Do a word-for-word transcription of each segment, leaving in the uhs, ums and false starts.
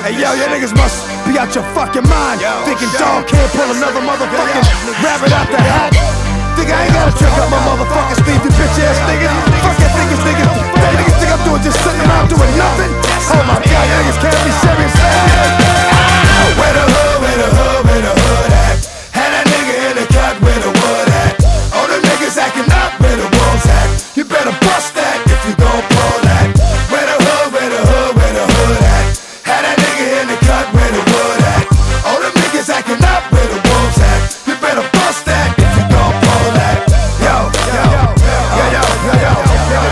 Hey yo, your niggas must be out your fucking mind, thinking dog can't pull another motherfucking rabbit out the hat. Think I ain't gotta trick up my motherfucking sleeve, you bitch ass niggas. Fuck that niggas, niggas. That niggas think I'm doing just sitting around doing nothing. Oh my god, you niggas can't be serious. Where the hood, where the hood, where the hood at? Had that nigga in the cut, where the wood at? All the niggas acting up, where the wolves at? You better bust that if you gon' pull that. Where the hood, where the hood, where the hood at? Had that nigga in the cut, where the wood at? All the niggas acting up, where the wolves at? You better bust that if you gon' pull that. Yo, yo, yo, yo, yo, yo, yo, yo,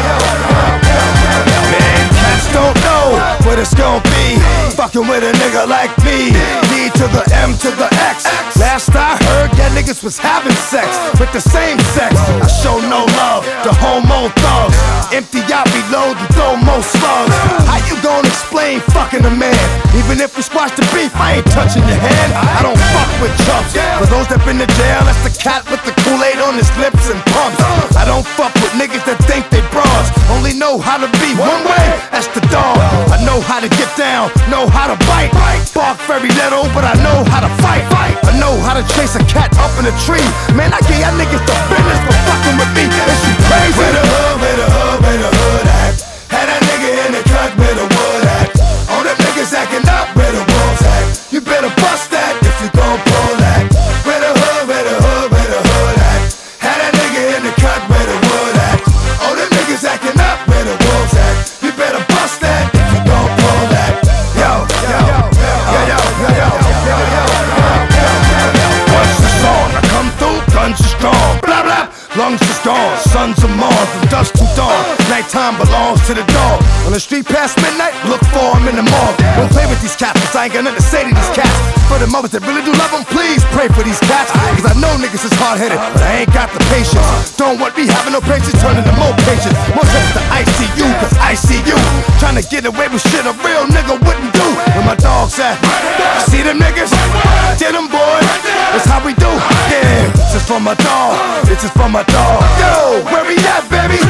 yo. Man, cats don't know what it's gon' be. Fucking with a nigga like me. D to the M to the X. Last I heard, yeah, niggas was having sex with the same sex. I show no love to homo thugs. Empty out, reload, and throw more slugs. How you gon' explain fucking a man? Even if we squash the beef, I ain't touching your hand. I don't fuck with chumps. For those that been to jail, that's the cat with the Kool-Aid on his lips and pumps. I don't fuck with niggas that think they bras. Only know how to be one way, that's the dog. I know how to get down, know how to bite. Bark very little, but I know how to fight. I know how to chase a cat up in a tree. Man, I get y'all niggas the business for fucking with me. Is you crazy? Where the hood, where the hood, where the hood at? Had that nigga in the cut, where the wood at? All them niggas acting up, where the wolves at? You better bust that if you gon' pull that. Where the hood, where the hood, where the hood at? Had that nigga in the cut, where the wood at? All them niggas acting up, where the wolves at? You better bust that if you gon' pull that. Yo, yo, yo, yo, yo, yo, yo, yo, yo, yo. Once the song, I come through, guns are strong. Blah blah, lungs is gone. Sons of Mars from dusk to dawn. Nighttime belongs to the dog. On the street past midnight, look for him in the morgue. Don't play with these cats, cause I ain't got nothing to say to these cats. For the mothers that really do love them, please pray for these cats. Cause I know niggas is hard-headed, but I ain't got the patience. Don't want me having no patience, turning to more patience. More trips to I C U, cause I see you trying to get away with shit a real nigga wouldn't do. Where my dogs at? You see them niggas? Get them boys, that's how we do. Yeah, this is for my dog, this is for my dog. Yo, where we at, baby?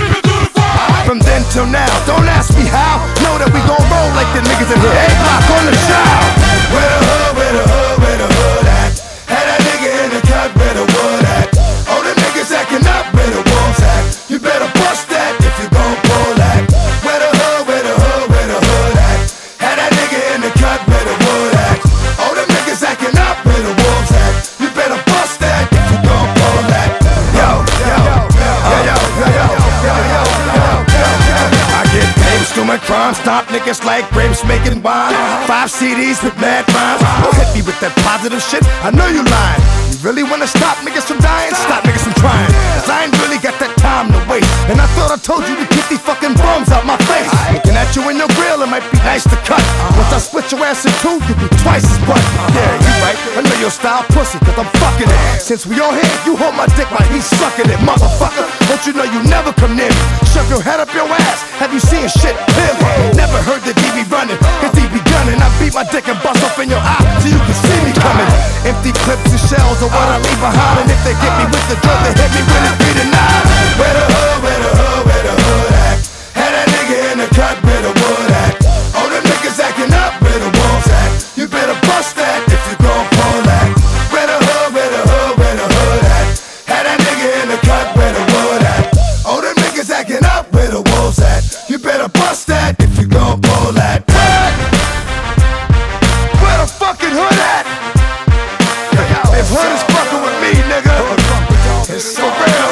From then till now, don't ask me how. Know that we gon' roll like the niggas in here. A block on the show. Where the hood, where the hood, where the hood at? Had that nigga in the cut, where the wood at? All the niggas acting up, where the wolves at? You better bust that if you gon' pull that. Where the hood, where the hood, where the hood at? Had that nigga in the cut, where the wood at? All the niggas acting up, where the wolves at? You better bust that if you gon' pull that. Yo, yo, yo, yo, yo, yo, yo, yo, yo, yo. I get paid, doing crime, stop niggas like grapes making wine. Five C Ds with mad rhymes. Don't hit me with that positive shit, I know you lying. You really wanna stop niggas from dying? Stop niggas from trying. Cause I ain't really got that time to waste. And I thought I told you to keep these fucking bums out my face. Looking at you in your grill, it might be nice to cut. Once I split your ass in two, you'll be twice as butt. Yeah, you right, I know your style pussy, cause I'm fucking it. Since we all here, you hold my dick while he's sucking it. Motherfucker, don't you know you never come near me? Shove your head up your ass, have you seen shit clearly? Never heard the D be running, cause D be gunning. I beat my dick and bust off in your eye, so you can see me coming. Empty clips and shells are what I leave behind. And if they get me with the drug, they hit me with it be denied. Where the hood, where the hood, where the hood at? Had that nigga in the cut, where the wood at? All them niggas acting up, where the wolves at? You better bust that if you gon' pull that. Where the hood, where the hood, where the hood at? Had that nigga in the cut, where the wood at? All them niggas acting up, where the wolves at? You better bust that if you gon' pull that. Where the fucking hood at? If hood is fucking with me, nigga, it's for real.